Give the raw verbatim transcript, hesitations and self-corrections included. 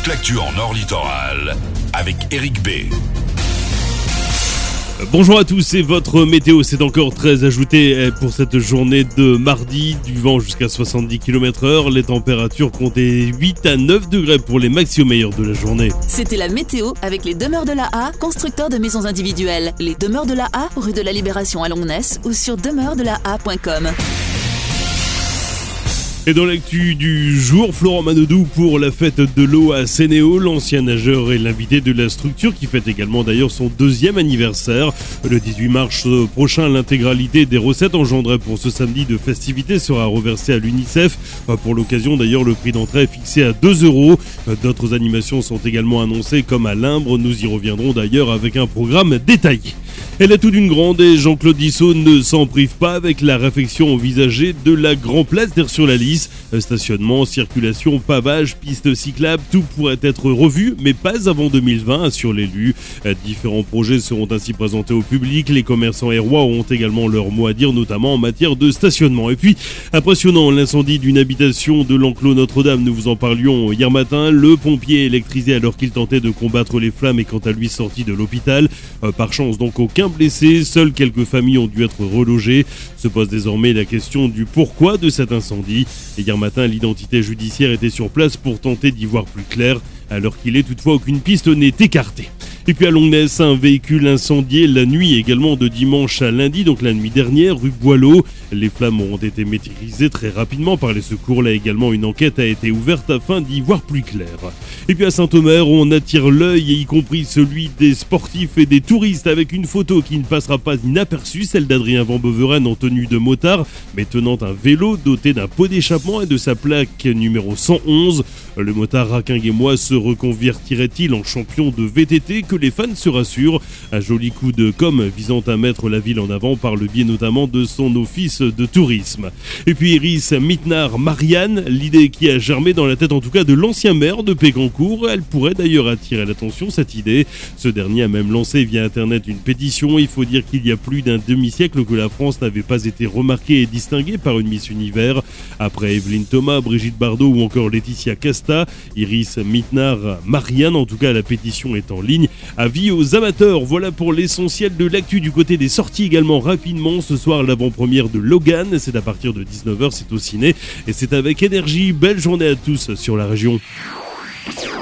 toute l'actu en Nord Littoral avec Eric B. Bonjour à tous, c'est votre météo, c'est encore très ajouté pour cette journée de mardi, du vent jusqu'à soixante-dix kilomètres heure, les températures comptaient huit à neuf degrés pour les maxi au meilleur de la journée. C'était la météo avec les Demeures de la A, constructeurs de maisons individuelles. Les Demeures de la A, rue de la Libération à Longnes ou sur demeure de la a point com. Et dans l'actu du jour, Florent Manodou pour la fête de l'eau à Sénéo, l'ancien nageur est l'invité de la structure qui fête également d'ailleurs son deuxième anniversaire. Le dix-huit mars prochain, l'intégralité des recettes engendrées pour ce samedi de festivités sera reversée à l'UNICEF. Pour l'occasion d'ailleurs, le prix d'entrée est fixé à deux euros. D'autres animations sont également annoncées comme à Limbre. Nous y reviendrons d'ailleurs avec un programme détaillé. Elle est tout d'une grande et Jean-Claude Dissot ne s'en prive pas avec la réfection envisagée de la Grand Place d'Aire-sur-la-Lys. Stationnement, circulation, pavage, pistes cyclables, tout pourrait être revu, mais pas avant deux mille vingt, assure l'élu. Différents projets seront ainsi présentés au public. Les commerçants hérois auront également leur mot à dire, notamment en matière de stationnement. Et puis, impressionnant, l'incendie d'une habitation de l'enclos Notre-Dame, nous vous en parlions hier matin. Le pompier électrisé alors qu'il tentait de combattre les flammes est quant à lui sorti de l'hôpital. Par chance donc aucun blessé, seules quelques familles ont dû être relogées. Se pose désormais la question du pourquoi de cet incendie. Et hier matin, l'identité judiciaire était sur place pour tenter d'y voir plus clair. Alors qu'il est toutefois, aucune piste n'est écartée. Et puis à Longnes, un véhicule incendié la nuit également de dimanche à lundi, donc la nuit dernière, rue Boileau. Les flammes ont été maîtrisées très rapidement par les secours. Là également, une enquête a été ouverte afin d'y voir plus clair. Et puis à Saint-Omer, on attire l'œil, y compris celui des sportifs et des touristes, avec une photo qui ne passera pas inaperçue, celle d'Adrien Van Beveren en tenue de motard, mais tenant un vélo doté d'un pot d'échappement et de sa plaque numéro cent onze. Le motard raquinguémois se reconvertirait-il en champion de V T T? Que les fans se rassurent. Un joli coup de com' visant à mettre la ville en avant par le biais notamment de son office de tourisme. Et puis Iris Mittenard-Marianne, l'idée qui a germé dans la tête en tout cas de l'ancien maire de Pécancourt. Elle pourrait d'ailleurs attirer l'attention, cette idée. Ce dernier a même lancé via internet une pétition. Il faut dire qu'il y a plus d'un demi-siècle que la France n'avait pas été remarquée et distinguée par une Miss Univers. Après Evelyne Thomas, Brigitte Bardot ou encore Laetitia Casta, Iris Mittenard-Marianne, en tout cas la pétition est en ligne. Avis aux amateurs, voilà pour l'essentiel de l'actu. Du côté des sorties également rapidement, ce soir l'avant-première de Logan, c'est à partir de dix-neuf heures, c'est au ciné et c'est avec énergie. Belle journée à tous sur la région.